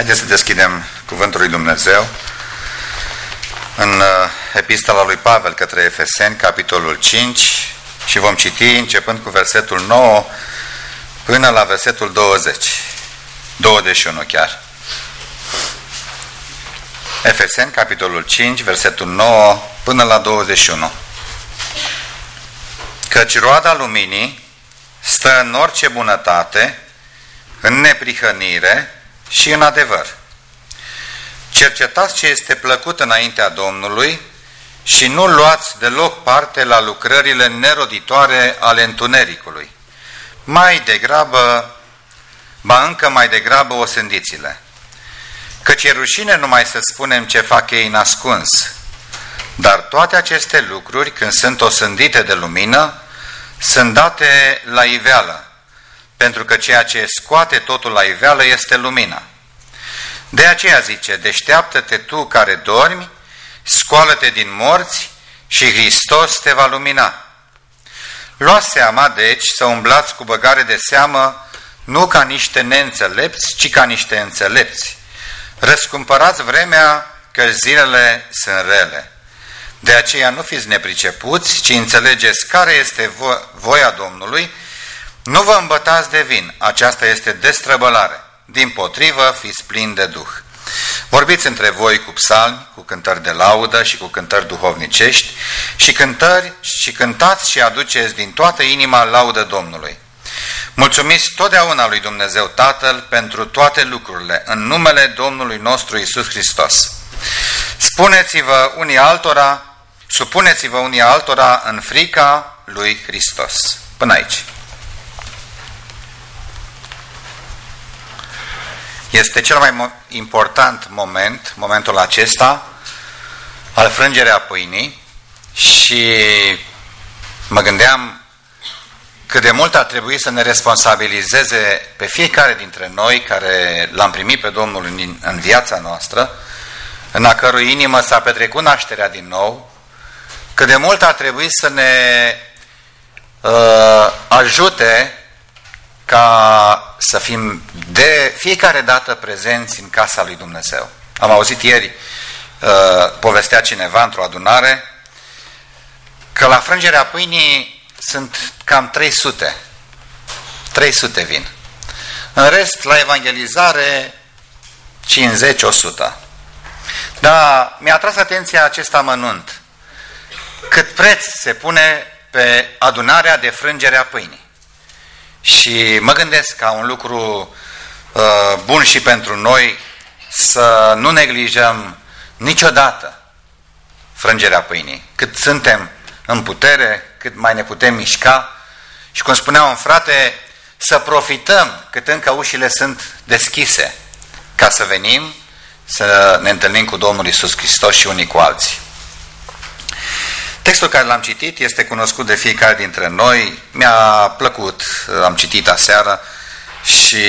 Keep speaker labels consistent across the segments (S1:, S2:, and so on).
S1: Haideți să deschidem Cuvântul lui Dumnezeu în Epistola lui Pavel către Efeseni, capitolul 5, și vom citi începând cu versetul 9 până la versetul 21 chiar. Efeseni, capitolul 5, versetul 9 până la 21. Căci roada luminii stă în orice bunătate, în neprihănire și în adevăr. Cercetați ce este plăcut înaintea Domnului și nu luați deloc parte la lucrările neroditoare ale întunericului. Încă mai degrabă osândiți-le. Căci e rușine numai să spunem ce fac ei nascuns, dar toate aceste lucruri, când sunt osândite de lumină, sunt date la iveală, pentru că ceea ce scoate totul la iveală este lumina. De aceea zice, deșteaptă-te tu care dormi, scoală-te din morți și Hristos te va lumina. Luați seama, deci, să umblați cu băgare de seamă, nu ca niște neînțelepți, ci ca niște înțelepți. Răscumpărați vremea, că zilele sunt rele. De aceea nu fiți nepricepuți, ci înțelegeți care este voia Domnului. Nu vă îmbătați de vin, aceasta este destrăbălare. Dimpotrivă, fiți plini de Duh. Vorbiți între voi cu psalmi, cu cântări de laudă și cu cântări duhovnicești și cântați și aduceți din toată inima laudă Domnului. Mulțumiți totdeauna lui Dumnezeu Tatăl pentru toate lucrurile, în numele Domnului nostru Iisus Hristos. Supuneți-vă unii altora în frica lui Hristos. Până aici. Este cel mai important momentul acesta, al frângerea pâinii, și mă gândeam cât de mult ar trebui să ne responsabilizeze pe fiecare dintre noi care l-am primit pe Domnul în viața noastră, în a cărui inimă s-a petrecut nașterea din nou, cât de mult ar trebui să ne ajute ca să fim de fiecare dată prezenți în casa lui Dumnezeu. Am auzit ieri, povestea cineva într-o adunare, că la frângerea pâinii sunt cam 300 vin. În rest, la evangelizare, 50-100. Dar mi-a atras atenția acest amănunt. Cât preț se pune pe adunarea de frângere a pâinii. Și mă gândesc ca un lucru bun și pentru noi să nu neglijăm niciodată frângerea pâinii. Cât suntem în putere, cât mai ne putem mișca și, cum spunea un frate, să profităm cât încă ușile sunt deschise ca să venim să ne întâlnim cu Domnul Iisus Hristos și unii cu alții. Textul care l-am citit este cunoscut de fiecare dintre noi, mi-a plăcut, am citit aseară și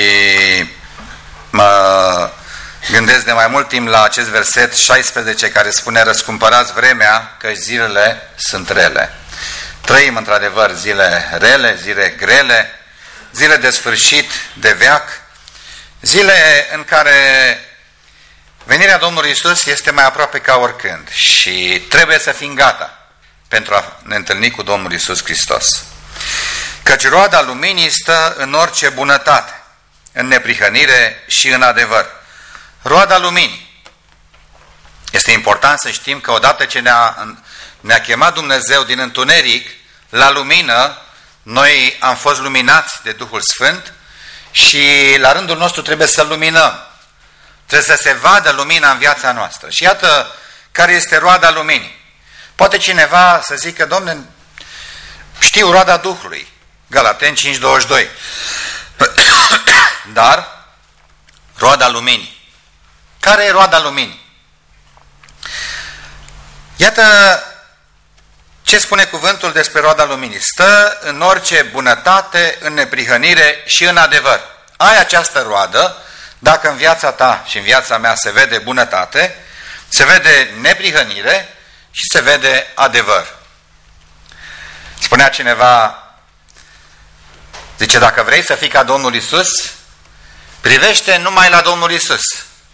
S1: mă gândesc de mai mult timp la acest verset 16 care spune, răscumpărați vremea, că zilele sunt rele. Trăim într-adevăr zile rele, zile grele, zile de sfârșit, de veac, zile în care venirea Domnului Iisus este mai aproape ca oricând și trebuie să fim gata pentru a ne întâlni cu Domnul Iisus Hristos. Căci roada luminii stă în orice bunătate, în neprihănire și în adevăr. Roada luminii. Este important să știm că odată ce ne-a chemat Dumnezeu din întuneric la lumină, noi am fost luminați de Duhul Sfânt și la rândul nostru trebuie să luminăm. Trebuie să se vadă lumina în viața noastră. Și iată care este roada luminii. Poate cineva să zică, Dom'le, știu roada Duhului, Galateni 5:22. Dar roada luminii. Care e roada luminii? Iată ce spune cuvântul despre roada luminii. Stă în orice bunătate, în neprihănire și în adevăr. Ai această roadă dacă în viața ta și în viața mea se vede bunătate, se vede neprihănire și se vede adevăr. Spunea cineva, zice, dacă vrei să fii ca Domnul Iisus, privește numai la Domnul Iisus.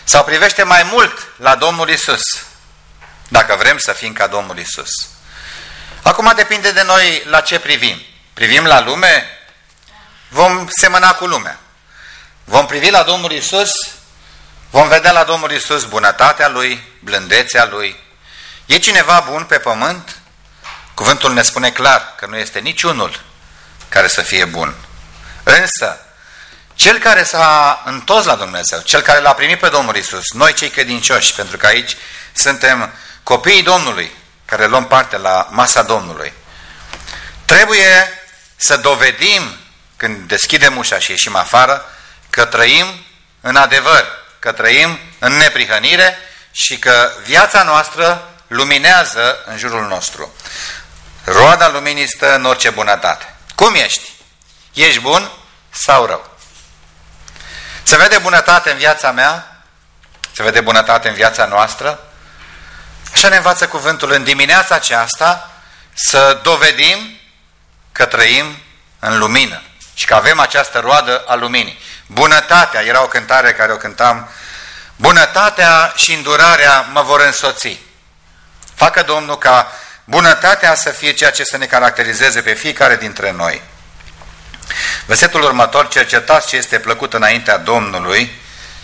S1: Sau privește mai mult la Domnul Iisus, dacă vrem să fim ca Domnul Iisus. Acum depinde de noi la ce privim. Privim la lume? Vom semăna cu lumea. Vom privi la Domnul Iisus, vom vedea la Domnul Iisus bunătatea Lui, blândețea Lui. E cineva bun pe pământ? Cuvântul ne spune clar că nu este niciunul care să fie bun. Însă, cel care s-a întors la Dumnezeu, cel care l-a primit pe Domnul Iisus, noi cei credincioși, pentru că aici suntem copiii Domnului, care luăm parte la masa Domnului, trebuie să dovedim, când deschidem ușa și ieșim afară, că trăim în adevăr, că trăim în neprihănire și că viața noastră luminează în jurul nostru. Roada luminii stă în orice bunătate. Cum ești? Ești bun sau rău? Se vede bunătate în viața mea? Se vede bunătate în viața noastră? Așa ne învață cuvântul în dimineața aceasta să dovedim că trăim în lumină și că avem această roadă a luminii. Bunătatea, era o cântare care o cântam, bunătatea și îndurarea mă vor însoți. Facă Domnul ca bunătatea să fie ceea ce să ne caracterizeze pe fiecare dintre noi. Versetul următor, cercetați ce este plăcut înaintea Domnului.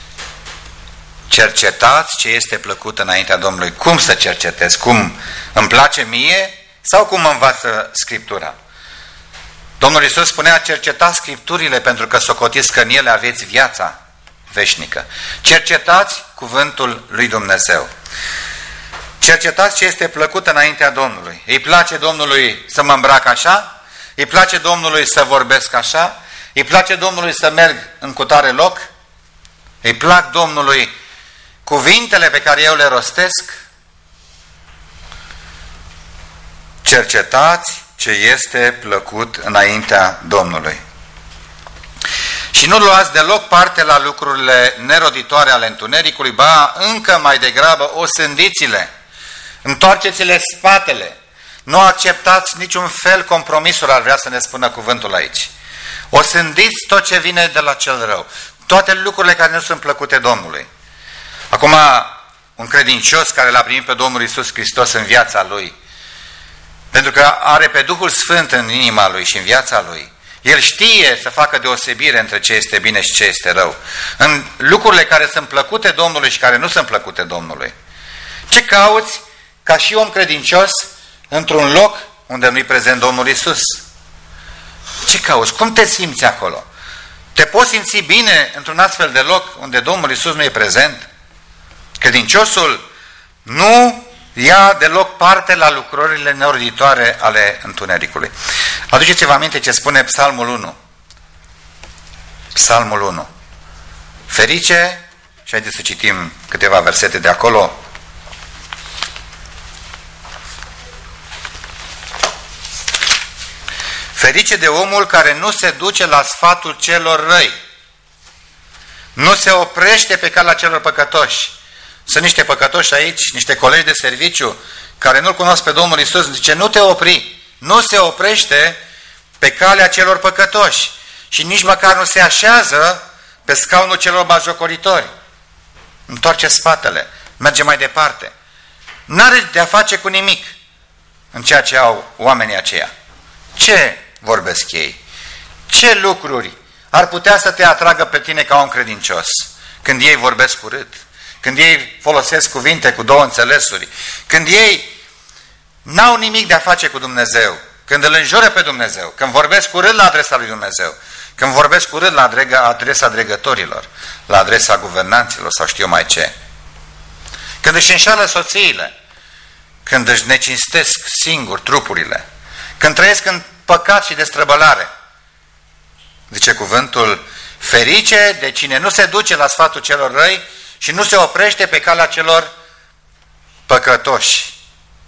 S1: Cercetați ce este plăcut înaintea Domnului. Cum să cercetez? Cum îmi place mie sau cum învață Scriptura? Domnul Iisus spunea, cercetați Scripturile pentru că socotiți că în ele aveți viața veșnică. Cercetați cuvântul lui Dumnezeu. Cercetați ce este plăcut înaintea Domnului. Îi place Domnului să mă îmbrac așa? Îi place Domnului să vorbesc așa? Îi place Domnului să merg în cutare loc? Îi plac Domnului cuvintele pe care eu le rostesc? Cercetați ce este plăcut înaintea Domnului. Și nu luați deloc parte la lucrurile neroditoare ale întunericului, ba încă mai degrabă osândiți-le. Întoarceți-le spatele. Nu acceptați niciun fel compromisuri, ar vrea să ne spună cuvântul aici. Osândiți tot ce vine de la cel rău. Toate lucrurile care nu sunt plăcute Domnului. Acum, un credincios care l-a primit pe Domnul Iisus Hristos în viața lui, pentru că are pe Duhul Sfânt în inima lui și în viața lui, el știe să facă deosebire între ce este bine și ce este rău. În lucrurile care sunt plăcute Domnului și care nu sunt plăcute Domnului. Ce cauți ca și om credincios într-un loc unde nu-i prezent Domnul Iisus? Ce cauți? Cum te simți acolo? Te poți simți bine într-un astfel de loc unde Domnul Iisus nu e prezent? Credinciosul nu ia deloc parte la lucrările neroditoare ale întunericului. Aduceți-vă aminte ce spune Psalmul 1. Psalmul 1. Ferice, și haideți să citim câteva versete de acolo. Ferice de omul care nu se duce la sfatul celor răi, nu se oprește pe calea celor păcătoși. Sunt niște păcătoși aici, niște colegi de serviciu, care nu-L cunosc pe Domnul Iisus, zice, nu te opri, nu se oprește pe calea celor păcătoși și nici măcar nu se așează pe scaunul celor batjocoritori. Întoarce spatele, merge mai departe. N-are de-a face cu nimic în ceea ce au oamenii aceia. Ce vorbesc ei? Ce lucruri ar putea să te atragă pe tine ca un credincios când ei vorbesc urât? Când ei folosesc cuvinte cu două înțelesuri, când ei n-au nimic de a face cu Dumnezeu, când îl înjură pe Dumnezeu, când vorbesc urât la adresa lui Dumnezeu, când vorbesc urât la adresa dregătorilor, la adresa guvernanților sau știu mai ce, când își înșală soțiile, când își necinstesc singur trupurile, când trăiesc în păcat și destrăbălare. Zice cuvântul, ferice de cine nu se duce la sfatul celor răi și nu se oprește pe calea celor păcătoși.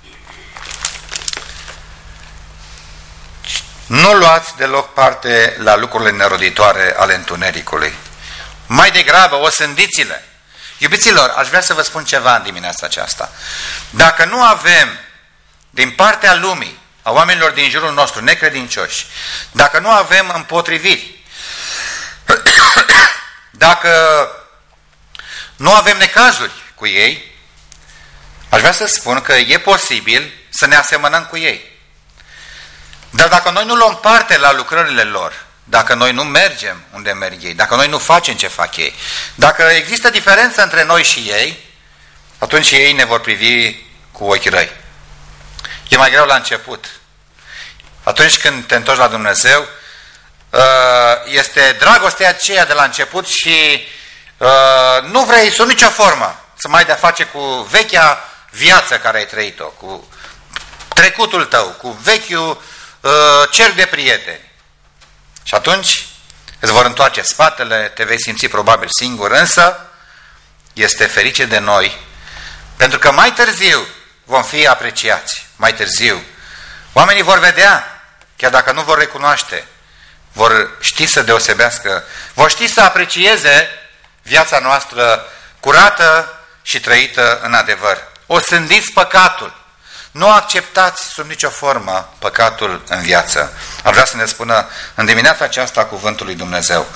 S1: Nu luați deloc parte la lucrurile neroditoare ale întunericului. Mai degrabă, osândiți-le. Iubiților, aș vrea să vă spun ceva în dimineața aceasta. Dacă nu avem din partea lumii, a oamenilor din jurul nostru, necredincioși, dacă nu avem împotriviri, dacă nu avem necazuri cu ei, aș vrea să spun că e posibil să ne asemănăm cu ei. Dar dacă noi nu luăm parte la lucrările lor, dacă noi nu mergem unde merg ei, dacă noi nu facem ce fac ei, dacă există diferență între noi și ei, atunci ei ne vor privi cu ochi răi. E mai greu la început. Atunci când te întorci la Dumnezeu, este dragostea aceea de la început și nu vrei sub nicio formă să mai de-a face cu vechea viață care ai trăit-o, cu trecutul tău, cu vechiul cerc de prieteni. Și atunci îți vor întoarce spatele, te vei simți probabil singur, însă este ferice de noi, pentru că mai târziu vom fi apreciați, mai târziu. Oamenii vor vedea, chiar dacă nu vor recunoaște, vor ști să deosebească, vor ști să aprecieze viața noastră curată și trăită în adevăr. Osândiți păcatul. Nu acceptați sub nicio formă păcatul în viață. Ar vrea să ne spună în dimineața aceasta cuvântul lui Dumnezeu.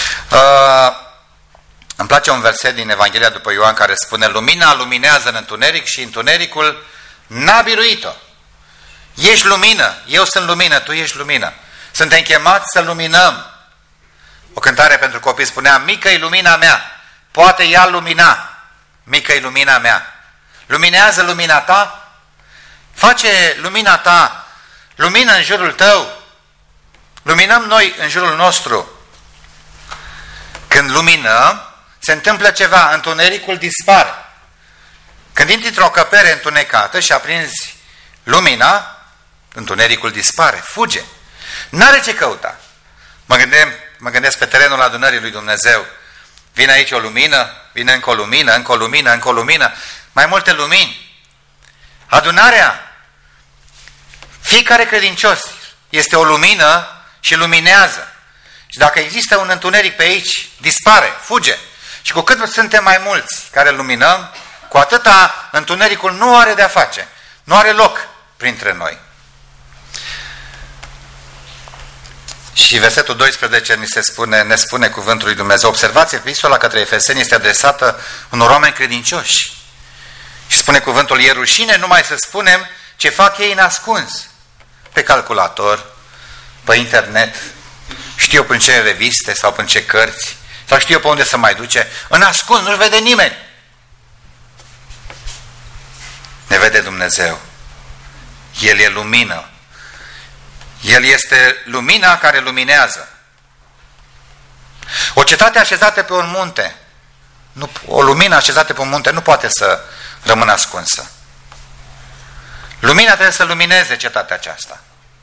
S1: Îmi place un verset din Evanghelia după Ioan care spune: lumina luminează în întuneric și întunericul n-a biruit-o. Ești lumină, eu sunt lumină, tu ești lumină. Suntem chemați să luminăm. O cântare pentru copii spunea: mică-i lumina mea, poate ea lumina. Mică-i lumina mea. Luminează lumina ta. Face lumina ta lumină în jurul tău. Luminăm noi în jurul nostru. Când luminăm, se întâmplă ceva, întunericul dispare. Când intri într-o căpere întunecată și aprinzi lumina, întunericul dispare, fuge. N-are ce căuta. Mă gândesc pe terenul adunării lui Dumnezeu. Vine aici o lumină, vine încă o lumină, încă o lumină, încă o lumină, mai multe lumini. Adunarea, fiecare credincios este o lumină și luminează. Și dacă există un întuneric pe aici, dispare, fuge. Și cu cât suntem mai mulți care luminăm, cu atâta întunericul nu are de-a face, nu are loc printre noi. Și versetul 12 ne spune cuvântul lui Dumnezeu. Observați, epistola către Efeseni este adresată unor oameni credincioși. Și spune cuvântul: e rușine numai să spunem ce fac ei în ascuns, pe calculator, pe internet, știu eu prin ce reviste sau prin ce cărți, sau știu eu pe unde să mai duce, în ascuns, nu-l vede nimeni. Ne vede Dumnezeu. El e lumină. El este lumina care luminează. O cetate așezată pe un munte, o lumină așezată pe un munte nu poate să rămână ascunsă. Lumina trebuie să lumineze cetatea aceasta.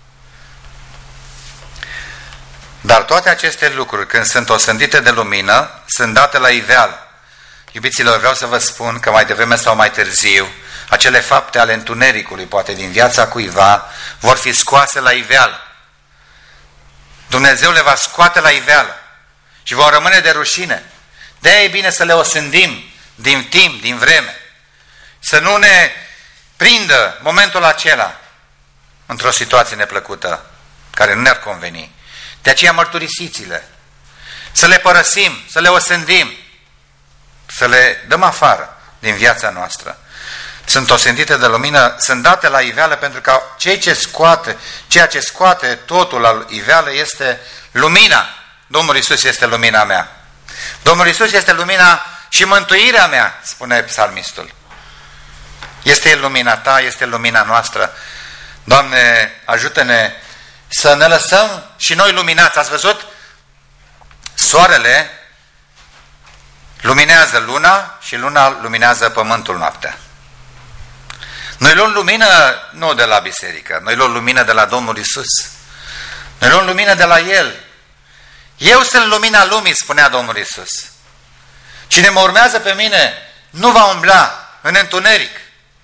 S1: Dar toate aceste lucruri, când sunt osândite de lumină, sunt date la iveală. Iubiților, vreau să vă spun că mai devreme sau mai târziu, acele fapte ale întunericului, poate din viața cuiva, vor fi scoase la iveală. Dumnezeu le va scoate la iveală și vor rămâne de rușine. De-aia e bine să le osândim din timp, din vreme. Să nu ne prindă momentul acela într-o situație neplăcută, care nu ne-ar conveni. De aceea mărturisiți-le. Să le părăsim, să le osândim, să le dăm afară din viața noastră. Sunt osândite de lumină, sunt date la iveală, pentru că ceea ce scoate totul la iveală este lumina. Domnul Iisus este lumina mea. Domnul Iisus este lumina și mântuirea mea, spune psalmistul. Este lumina ta, este lumina noastră. Doamne, ajută-ne să ne lăsăm și noi luminați. Ați văzut? Soarele luminează luna și luna luminează pământul noaptea. Noi luăm lumină nu de la biserică, noi luăm lumină de la Domnul Iisus. Noi luăm lumină de la El. Eu sunt lumina lumii, spunea Domnul Iisus. Cine mă urmează pe mine nu va umbla în întuneric.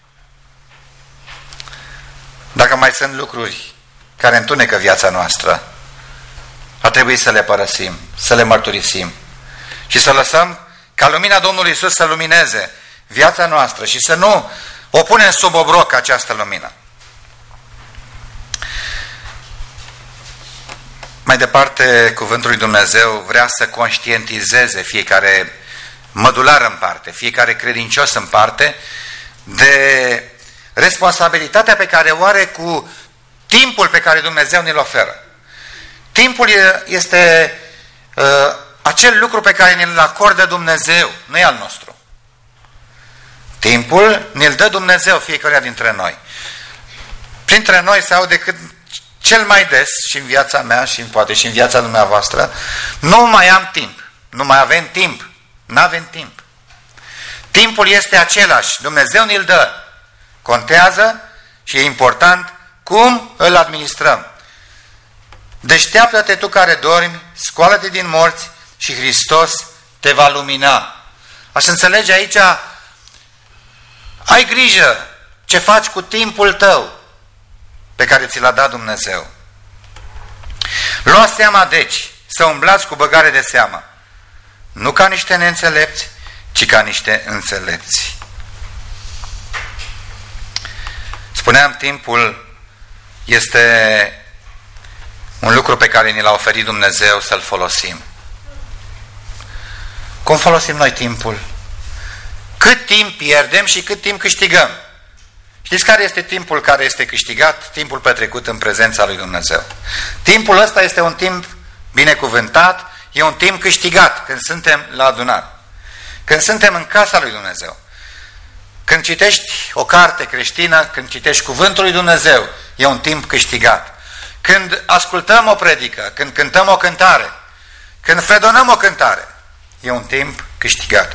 S1: Dacă mai sunt lucruri care întunecă viața noastră, ar trebui să le părăsim, să le mărturisim și să lăsăm ca lumina Domnului Iisus să lumineze viața noastră și să nu o punem sub obroc această lumină. Mai departe, cuvântul lui Dumnezeu vrea să conștientizeze fiecare mădular în parte, fiecare credincios în parte, de responsabilitatea pe care o are cu timpul pe care Dumnezeu ne-l oferă. Timpul este acel lucru pe care ne-l acordă Dumnezeu, nu e al nostru. Timpul ne-l dă Dumnezeu fiecare dintre noi. Printre noi se aude cât cel mai des, și în viața mea și poate și în viața dumneavoastră, nu mai am timp, nu mai avem timp, nu avem timp. Timpul este același, Dumnezeu ne-l dă. Contează și e important cum îl administrăm. Deșteaptă-te tu care dormi, scoală-te din morți și Hristos te va lumina. Aș înțelege aici, ai grijă ce faci cu timpul tău pe care ți l-a dat Dumnezeu. Luați seama deci, să umblați cu băgare de seamă, nu ca niște neînțelepți, ci ca niște înțelepți. Spuneam, timpul este un lucru pe care ni l-a oferit Dumnezeu să-l folosim. Cum folosim noi timpul? Cât timp pierdem și cât timp câștigăm? Știți care este timpul care este câștigat? Timpul petrecut în prezența lui Dumnezeu. Timpul ăsta este un timp binecuvântat, e un timp câștigat când suntem la adunare. Când suntem în casa lui Dumnezeu. Când citești o carte creștină, când citești cuvântul lui Dumnezeu, e un timp câștigat. Când ascultăm o predică, când cântăm o cântare, când fredonăm o cântare, e un timp câștigat.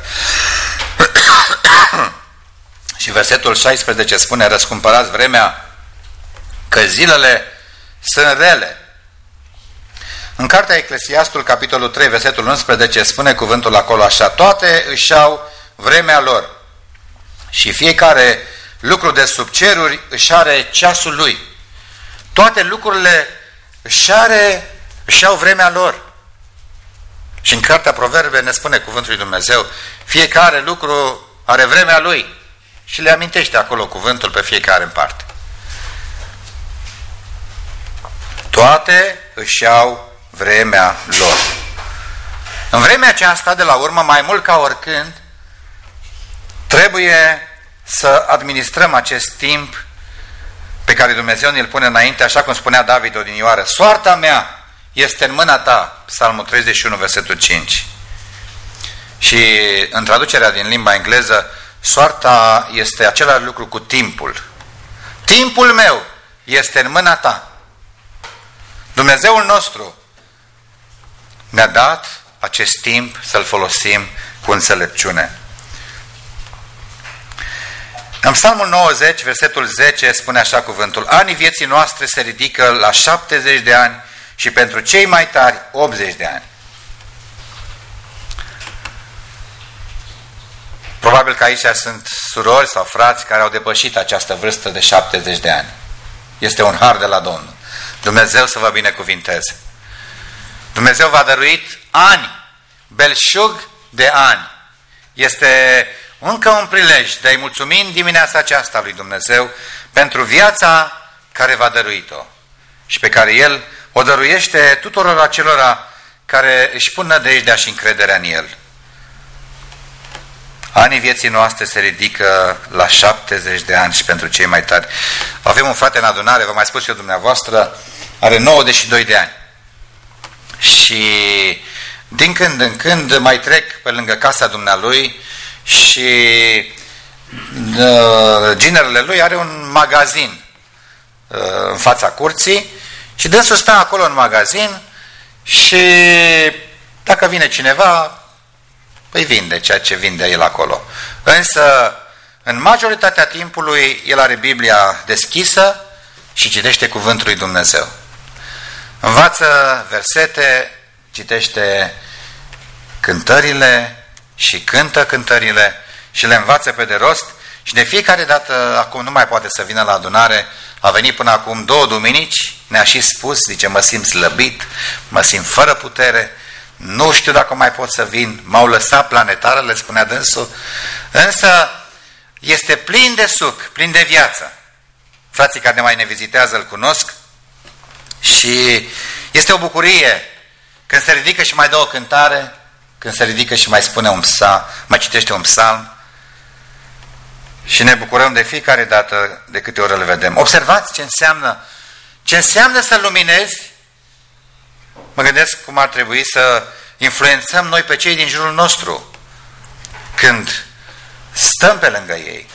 S1: Și versetul 16 spune, răscumpărați vremea, că zilele sunt rele. În cartea Eclesiastul, capitolul 3, versetul 11, spune cuvântul acolo așa, toate își au vremea lor și fiecare lucru de sub ceruri își are ceasul lui. Toate lucrurile își au vremea lor. Și în cartea Proverbe ne spune cuvântul lui Dumnezeu, fiecare lucru are vremea lui. Și le amintește acolo cuvântul pe fiecare în parte. Toate își au vremea lor. În vremea aceasta, de la urmă, mai mult ca oricând, trebuie să administrăm acest timp pe care Dumnezeu ne-l pune înainte, așa cum spunea David odinioară. Soarta mea este în mâna ta, Psalmul 31, versetul 5. Și în traducerea din limba engleză, soarta este același lucru cu timpul. Timpul meu este în mâna ta. Dumnezeul nostru ne-a dat acest timp să-l folosim cu înțelepciune. În Psalmul 90, versetul 10, spune așa cuvântul, anii vieții noastre se ridică la 70 de ani și pentru cei mai tari 80 de ani. Probabil că aici sunt surori sau frați care au depășit această vârstă de 70 de ani. Este un har de la Domnul. Dumnezeu să vă binecuvinteze. Dumnezeu v-a dăruit ani, belșug de ani. Este încă un prilej de a-i mulțumi în dimineața aceasta lui Dumnezeu pentru viața care v-a dăruit-o și pe care El o dăruiește tuturor acelora care își pun nădejdea și încrederea în El. Anii vieții noastre se ridică la 70 de ani și pentru cei mai tari. Avem un frate în adunare, v-am mai spus eu dumneavoastră, are 92 de ani. Și din când în când mai trec pe lângă casa dumnealui și ginerele lui are un magazin în fața curții și dânsul stă acolo în magazin și dacă vine cineva, îi vinde ceea ce vinde el acolo. Însă, în majoritatea timpului, el are Biblia deschisă și citește cuvântul lui Dumnezeu. Învață versete, citește cântările și cântă cântările și le învață pe de rost și de fiecare dată, acum nu mai poate să vină la adunare, a venit până acum 2 duminici, ne-a și spus, zice, mă simt slăbit, mă simt fără putere, nu știu dacă mai pot să vin, m-au lăsat planetarele, spunea dânsul, însă este plin de suc, plin de viață. Frații care ne vizitează îl cunosc și este o bucurie când se ridică și mai dă o cântare, când se ridică și mai spune un psalm, mai citește un psalm și ne bucurăm de fiecare dată de câte ori îl vedem. Observați ce înseamnă să luminezi. Mă gândesc cum ar trebui să influențăm noi pe cei din jurul nostru când stăm pe lângă ei,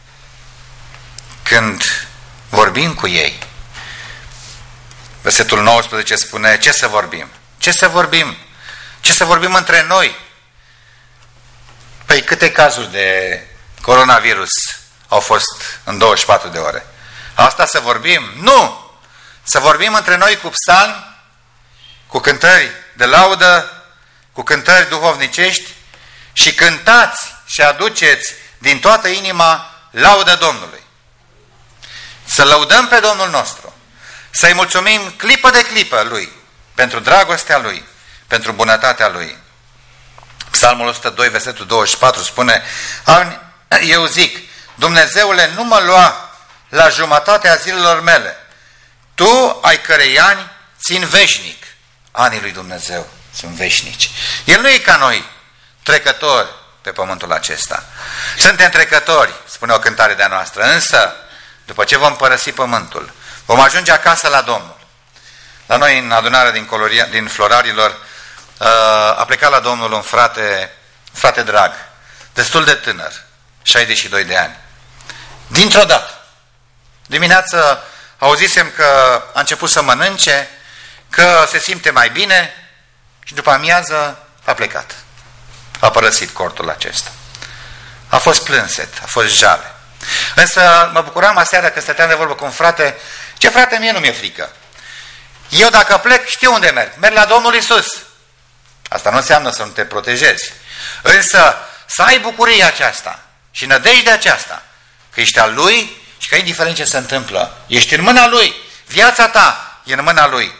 S1: când vorbim cu ei. Versetul 19 spune, ce să vorbim? Ce să vorbim? Ce să vorbim între noi? Păi câte cazuri de coronavirus au fost în 24 de ore? Asta să vorbim? Nu! Să vorbim între noi cu psalmi, cu cântări de laudă, cu cântări duhovnicești și cântați și aduceți din toată inima laudă Domnului. Să lăudăm pe Domnul nostru, să-i mulțumim clipă de clipă Lui, pentru dragostea Lui, pentru bunătatea Lui. Psalmul 102, versetul 24 spune, eu zic, Dumnezeule, nu mă lua la jumătatea zilelor mele, Tu, ai cărei ani, țin veșnic. Anii lui Dumnezeu sunt veșnici. El nu e ca noi, trecători pe pământul acesta. Suntem trecători, spune o cântare de-a noastră, însă, după ce vom părăsi pământul, vom ajunge acasă la Domnul. La noi, în adunarea din Florarilor, a plecat la Domnul un frate drag, destul de tânăr, 62 de ani. Dintr-o dată, dimineață, auzisem că a început să mănânce, că se simte mai bine și după amiază a plecat. A părăsit cortul acesta. A fost plânset, a fost jale. Însă mă bucuram aseară că stăteam de vorbă cu un frate. Ce frate, mie nu mi-e frică. Eu dacă plec știu unde merg. Merg la Domnul Iisus. Asta nu înseamnă să nu te protejezi. Însă să ai bucuria aceasta și nădejdea aceasta că ești al Lui și că indiferent ce se întâmplă, ești în mâna Lui. Viața ta e în mâna Lui.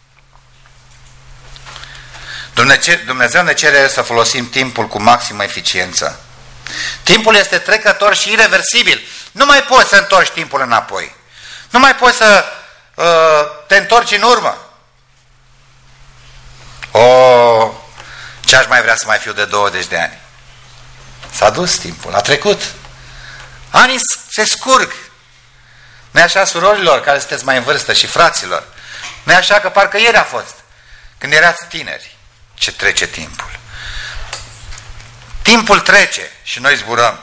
S1: Dumnezeu ne cere să folosim timpul cu maximă eficiență. Timpul este trecător și ireversibil. Nu mai poți să întorci timpul înapoi. Nu mai poți să te întorci în urmă. Ce aș mai vrea să mai fiu de 20 de ani? S-a dus timpul, a trecut. Anii se scurg. Nu-i așa, surorilor care sunteți mai în vârstă și fraților? Nu-i așa că parcă ieri a fost, când erați tineri? Ce trece timpul. Timpul trece și noi zburăm.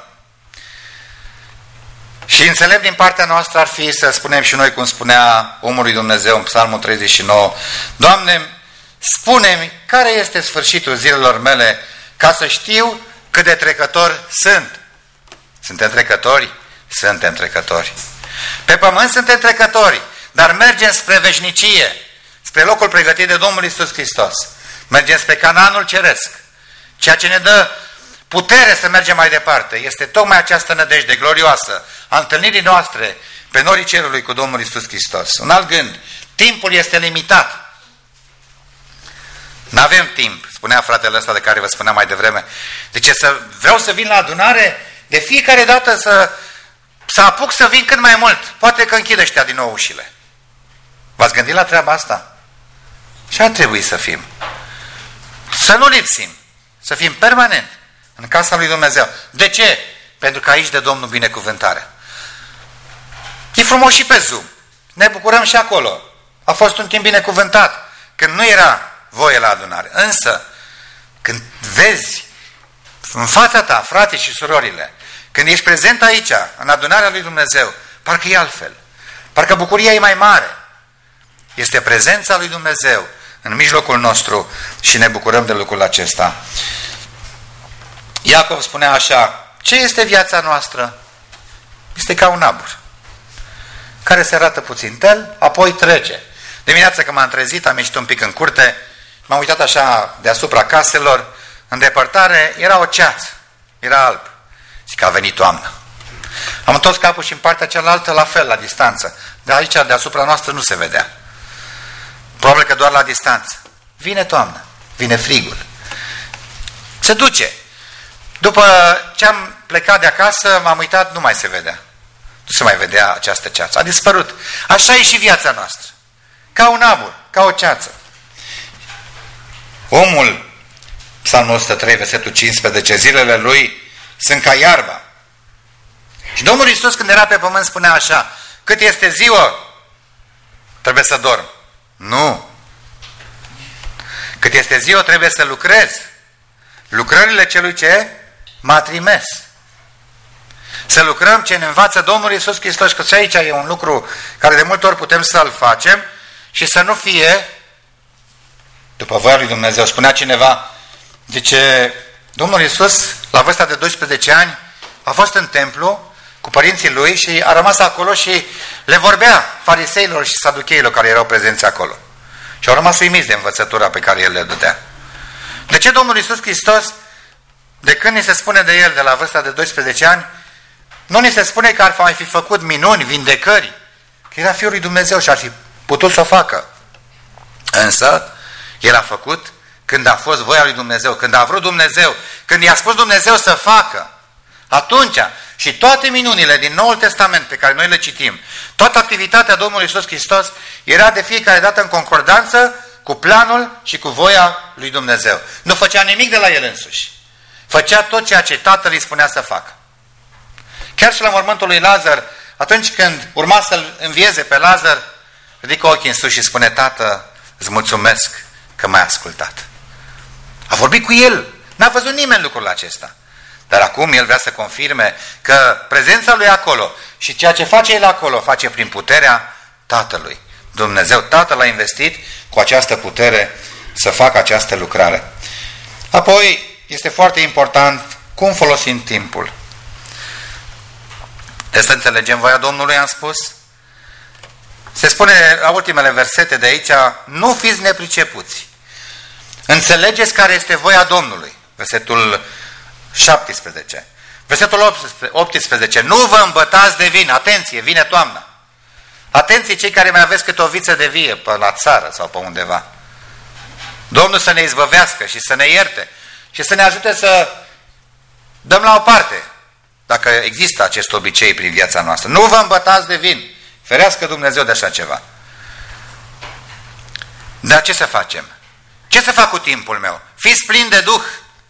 S1: Și înțelept din partea noastră ar fi să spunem și noi, cum spunea omul lui Dumnezeu în Psalmul 39, Doamne, spune-mi care este sfârșitul zilelor mele, ca să știu cât de trecători sunt. Suntem trecători? Suntem trecători. Pe pământ suntem trecători, dar mergem spre veșnicie, spre locul pregătit de Domnul Iisus Hristos. Mergem spre Canaanul ceresc. Ceea ce ne dă putere să mergem mai departe este tocmai această nădejde glorioasă a întâlnirii noastre pe norii cerului cu Domnul Iisus Hristos. Un alt gând, timpul este limitat. N-avem timp, spunea fratele ăsta de care vă spuneam mai devreme. Deci vreau să vin la adunare, de fiecare dată să apuc să vin cât mai mult. Poate că închid ăștia din nou ușile. V-ați gândit la treaba asta? Și ar trebui să fim. Să nu lipsim. Să fim permanent în casa lui Dumnezeu. De ce? Pentru că aici de Domnul binecuvântarea. E frumos și pe Zoom. Ne bucurăm și acolo. A fost un timp binecuvântat, când nu era voie la adunare. Însă, când vezi în fața ta, frate și surorile, când ești prezent aici, în adunarea lui Dumnezeu, parcă e altfel. Parcă bucuria e mai mare. Este prezența lui Dumnezeu în mijlocul nostru și ne bucurăm de lucrul acesta. Iacov spunea așa, ce este viața noastră? Este ca un abur care se arată puțin tel, apoi trece. Dimineața când m-am trezit, am ieșit un pic în curte, m-am uitat așa deasupra caselor, în depărtare era o ceață, era alb. Zic că a venit toamna. Am întors capul și în partea cealaltă la fel, la distanță. De aici, deasupra noastră, nu se vedea. Probabil că doar la distanță. Vine toamna, vine frigul. Se duce. După ce am plecat de acasă, m-am uitat, nu mai se vedea. Nu se mai vedea această ceață. A dispărut. Așa e și viața noastră. Ca un abur, ca o ceață. Omul Psalmul 103, versetul 15, zilele lui sunt ca iarba. Și Domnul Iisus, când era pe pământ, spunea așa: cât este ziua, trebuie să dorm. Nu. Cât este ziua, trebuie să lucrez. Lucrările celui ce m-a trimis. Să lucrăm ce ne învață Domnul Iisus Hristos, că și aici e un lucru care de multe ori putem să-l facem și să nu fie după voia lui Dumnezeu. Spunea cineva, zice, Domnul Iisus, la vârsta de 12 ani, a fost în templu cu părinții lui și a rămas acolo și le vorbea fariseilor și saducheilor care erau prezenți acolo. Și au rămas uimiți de învățătura pe care el le dădea. De ce Domnul Iisus Hristos, de când ni se spune de el, de la vârsta de 12 ani, nu ni se spune că ar mai fi făcut minuni, vindecări, că era Fiul lui Dumnezeu și ar fi putut să o facă. Însă, el a făcut când a fost voia lui Dumnezeu, când a vrut Dumnezeu, când i-a spus Dumnezeu să facă. Atunci, și toate minunile din Noul Testament pe care noi le citim, toată activitatea Domnului Iisus Hristos era de fiecare dată în concordanță cu planul și cu voia lui Dumnezeu. Nu făcea nimic de la el însuși. Făcea tot ceea ce Tatăl îi spunea să facă. Chiar și la mormântul lui Lazar, atunci când urma să-l învieze pe Lazar, ridică ochii în sus și spune, Tată, îți mulțumesc că m-ai ascultat. A vorbit cu el. N-a văzut nimeni lucrul acesta. Dar acum el vrea să confirme că prezența lui acolo și ceea ce face el acolo, face prin puterea Tatălui. Dumnezeu, Tatăl a investit cu această putere să facă această lucrare. Apoi, este foarte important cum folosim timpul. Trebuie să înțelegem voia Domnului, am spus. Se spune la ultimele versete de aici, nu fiți nepricepuți. Înțelegeți care este voia Domnului. Versetul 17. Versetul 18. Nu vă îmbătați de vin. Atenție, vine toamna. Atenție cei care mai aveți câte o viță de vie pe la țară sau pe undeva. Domnul să ne izbăvească și să ne ierte și să ne ajute să dăm la o parte, dacă există acest obicei prin viața noastră. Nu vă îmbătați de vin. Ferească Dumnezeu de așa ceva. Dar ce să facem? Ce să fac cu timpul meu? Fiți plini de Duh.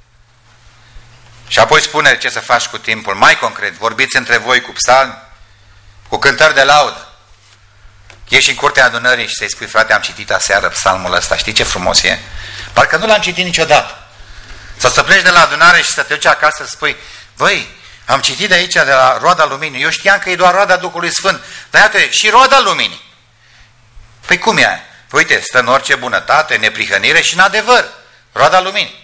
S1: Și apoi spune ce să faci cu timpul. Mai concret, vorbiți între voi cu psalmi, cu cântări de laudă. Ieși în curtea adunării și să-i spui, frate, am citit aseară psalmul ăsta, știi ce frumos e? Parcă nu l-am citit niciodată. Sau să pleci de la adunare și să te duci acasă să spui, băi, am citit de aici, de la roada luminii, eu știam că e doar roada Duhului Sfânt, dar iată, și roada luminii. Păi cum e aia? Păi uite, stă în orice bunătate, neprihănire și în adevăr, roada luminii.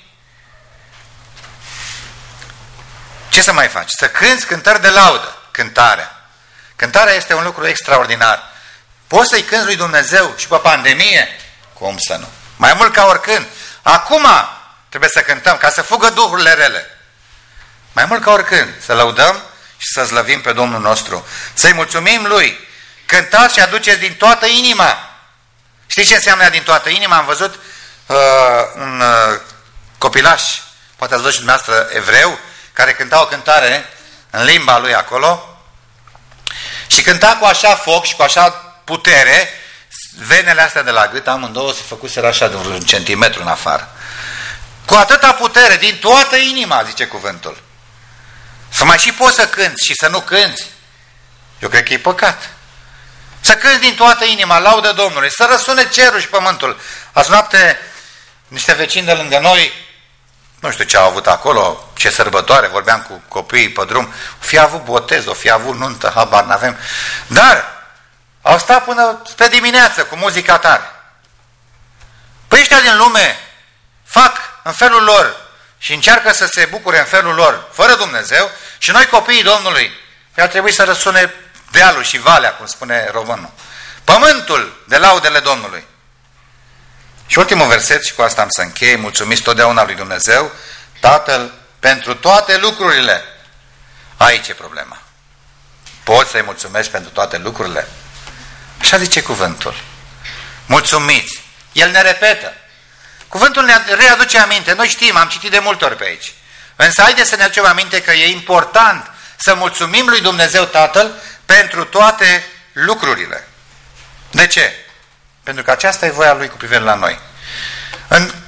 S1: Ce să mai faci? Să cânți cântări de laudă, cântarea. Cântarea este un lucru extraordinar. Poți să-i cânți lui Dumnezeu și pe pandemie? Cum să nu? Mai mult ca oricând. Acum trebuie să cântăm ca să fugă duhurile rele. Mai mult ca oricând. Să lăudăm și să slăvim pe Domnul nostru. Să-i mulțumim Lui. Cântați și aduceți din toată inima. Știți ce înseamnă din toată inima? Am văzut un copilaș, poate ați văzut și dumneavoastră, evreu, care cânta o cântare în limba lui acolo și cânta cu așa foc și cu așa putere, venele astea de la gât, amândouă se făcuseră așa de un centimetru în afară. Cu atâta putere, din toată inima, zice cuvântul. Să mai și poți să cânți și să nu cânți, eu cred că e păcat. Să cânți din toată inima, laudă Domnului, să răsune cerul și pământul. Azi noapte, niște vecini de lângă noi, nu știu ce au avut acolo, ce sărbătoare, vorbeam cu copiii pe drum, o fi avut botez, o fi avut nuntă, habar n-avem, dar au stat până spre dimineață cu muzica tare. Păi ăștia din lume fac în felul lor și încearcă să se bucure în felul lor, fără Dumnezeu, și noi copiii Domnului, ar trebui să răsune dealul și valea, cum spune românul. Pământul de laudele Domnului. Și ultimul verset, și cu asta am să închei, mulțumiți totdeauna lui Dumnezeu, Tatăl, pentru toate lucrurile. Aici e problema. Poți să-i mulțumești pentru toate lucrurile? Așa zice cuvântul. Mulțumiți. El ne repetă. Cuvântul ne readuce aminte. Noi știm, am citit de multe ori pe aici. Însă haideți să ne aducem aminte că e important să mulțumim lui Dumnezeu Tatăl pentru toate lucrurile. De ce? Pentru că aceasta e voia Lui cu privire la noi. În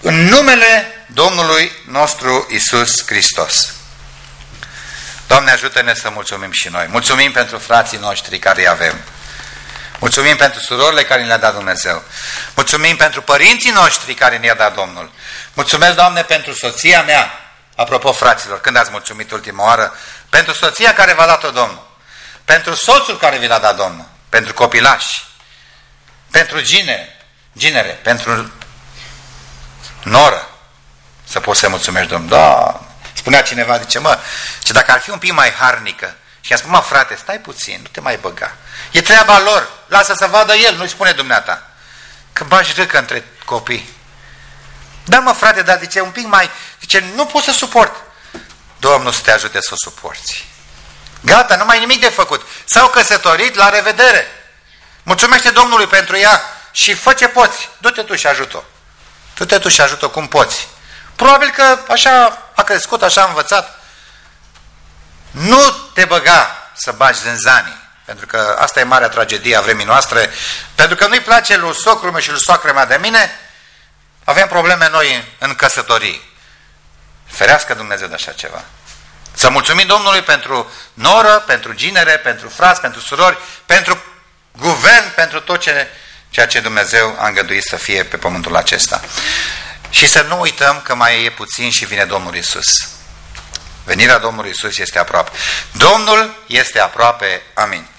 S1: În numele Domnului nostru Iisus Hristos. Doamne, ajută-ne să mulțumim și noi. Mulțumim pentru frații noștri care îi avem. Mulțumim pentru surorile care ne-a dat Dumnezeu. Mulțumim pentru părinții noștri care ne-a dat Domnul. Mulțumesc, Doamne, pentru soția mea. Apropo, fraților, când ați mulțumit ultima oară? Pentru soția care v-a dat-o Domnul. Pentru soțul care vi l-a dat Domnul. Pentru copilași. Pentru ginere. Pentru noră. Să poți să mulțumești, Domnul. Da. Spunea cineva, zice, ce dacă ar fi un pic mai harnică. Și i-a spus, frate, stai puțin, nu te mai băga. E treaba lor, lasă să vadă el, nu-i spune dumneata. Că bagi râcă între copii. Da, frate, dar zice, un pic mai, zice, nu pot să suport. Domnul să te ajute să o suporți. Gata, nu mai nimic de făcut. S-au căsătorit, la revedere. Mulțumește Domnului pentru ea și fă ce poți. Du-te tu și ajută-o. Du-te tu și ajută-o cum poți. Probabil că așa a crescut, așa a învățat. Nu te băga să bagi zânzanii, pentru că asta e marea tragedie a vremii noastre, pentru că nu-i place lui socrul meu și lui soacră mea de mine, avem probleme noi în căsătorii. Ferească Dumnezeu de așa ceva. Să mulțumim Domnului pentru noră, pentru ginere, pentru frați, pentru surori, pentru guvern, pentru tot ceea ce Dumnezeu a îngăduit să fie pe pământul acesta. Și să nu uităm că mai e puțin și vine Domnul Iisus. Venirea Domnului Iisus este aproape. Domnul este aproape. Amin.